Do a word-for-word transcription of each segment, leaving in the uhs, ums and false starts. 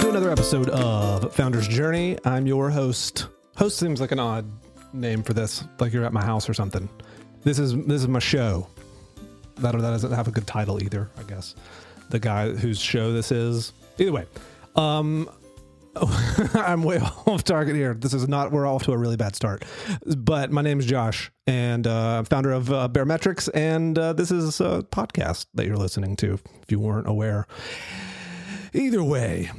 to another episode of Founder's Journey. I'm your host. Host seems like an odd name for this, like you're at my house or something. This is this is my show. That, that doesn't have a good title either, I guess. The guy whose show this is. Either way, um, I'm way off target here. This is not, we're off to a really bad start. But my name is Josh, and uh, I'm founder of uh, Baremetrics, and uh, this is a podcast that you're listening to, if you weren't aware. Either way,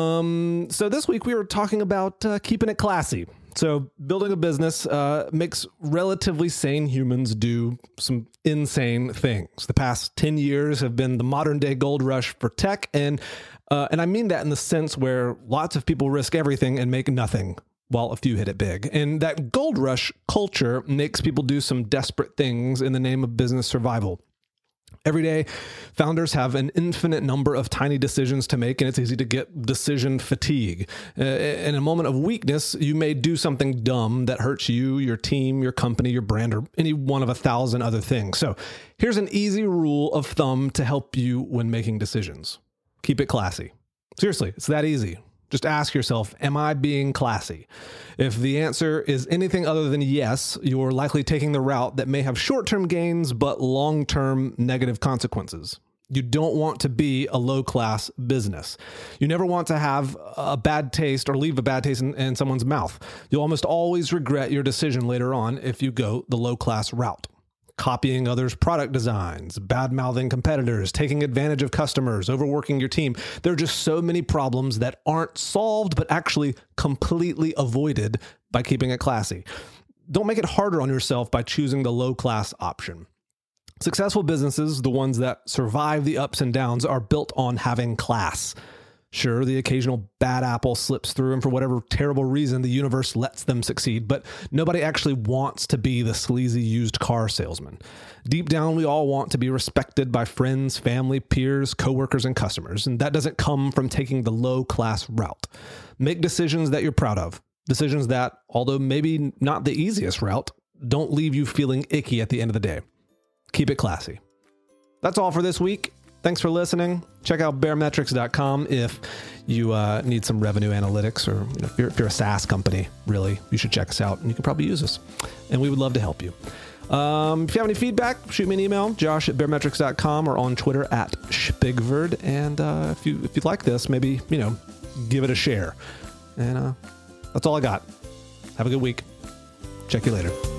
um, so this week we were talking about uh, keeping it classy. So building a business uh, makes relatively sane humans do some insane things. The past ten years have been the modern day gold rush for tech. And uh, and I mean that in the sense where lots of people risk everything and make nothing while a few hit it big. And that gold rush culture makes people do some desperate things in the name of business survival. Every day, founders have an infinite number of tiny decisions to make, and it's easy to get decision fatigue. Uh, in a moment of weakness, you may do something dumb that hurts you, your team, your company, your brand, or any one of a thousand other things. So here's an easy rule of thumb to help you when making decisions. Keep it classy. Seriously, it's that easy. Just ask yourself, am I being classy? If the answer is anything other than yes, you're likely taking the route that may have short-term gains, but long-term negative consequences. You don't want to be a low-class business. You never want to have a bad taste or leave a bad taste in, in someone's mouth. You'll almost always regret your decision later on if you go the low-class route. Copying others' product designs, bad-mouthing competitors, taking advantage of customers, overworking your team. There are just so many problems that aren't solved, but actually completely avoided by keeping it classy. Don't make it harder on yourself by choosing the low-class option. Successful businesses, the ones that survive the ups and downs, are built on having class. Sure, the occasional bad apple slips through, and for whatever terrible reason, the universe lets them succeed, but nobody actually wants to be the sleazy used car salesman. Deep down, we all want to be respected by friends, family, peers, coworkers, and customers, and that doesn't come from taking the low-class route. Make decisions that you're proud of. Decisions that, although maybe not the easiest route, don't leave you feeling icky at the end of the day. Keep it classy. That's all for this week. Thanks for listening. Check out baremetrics dot com if you uh, need some revenue analytics, or you know, if, you're, if you're a SaaS company, really, you should check us out, and you can probably use us. And we would love to help you. Um, if you have any feedback, shoot me an email, josh at baremetrics dot com, or on Twitter at Spigverd. And uh, if you if you like this, maybe you know, give it a share. And uh, that's all I got. Have a good week. Check you later.